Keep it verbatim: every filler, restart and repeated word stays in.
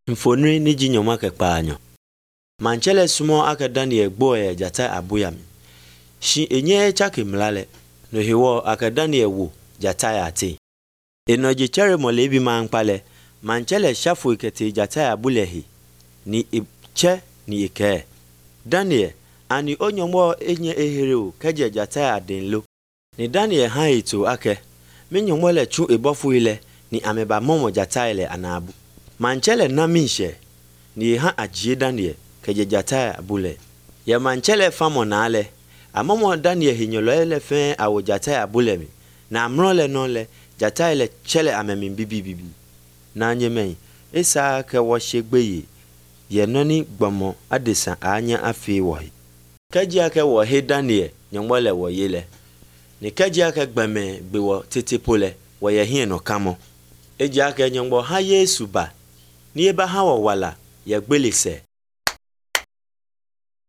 Mfonri ni jinyoma ke kpaanyo. Manchele sumo aka Daniel boye jata abuyami. Shi enye chake mlale. No hiwo aka Daniel wu jata ya ati. Eno jichere molebi mankpale. Manchele shafu ikete jata ya bulehi. Ni iche ni ike. Daniel ani onyomo enye ehereo keje jata ya denlo. Ni Daniel haitu ake. Minyomole chu ibofu ile ni ameba momo jata ile anabu. Manchele namishe ni ha ajie Daniel keje jata ya bule. Ya manchele famo na ale. Amomo Daniel hinyolo ele fe awo jata ya bule mi. Na amrole nole jata ile chele amemi bibi bibi. Na nye mei. Isa ke washegbeye. Ye noni gbomo adisa anya afi wahi. Keji ake wahi Daniel nyomole woyele. Ni keji ake gbeme gbewo titipole waye hie no kamo. Eji ake nyombo ha Yesu ba. Ni eba hawa wala ya gbelise.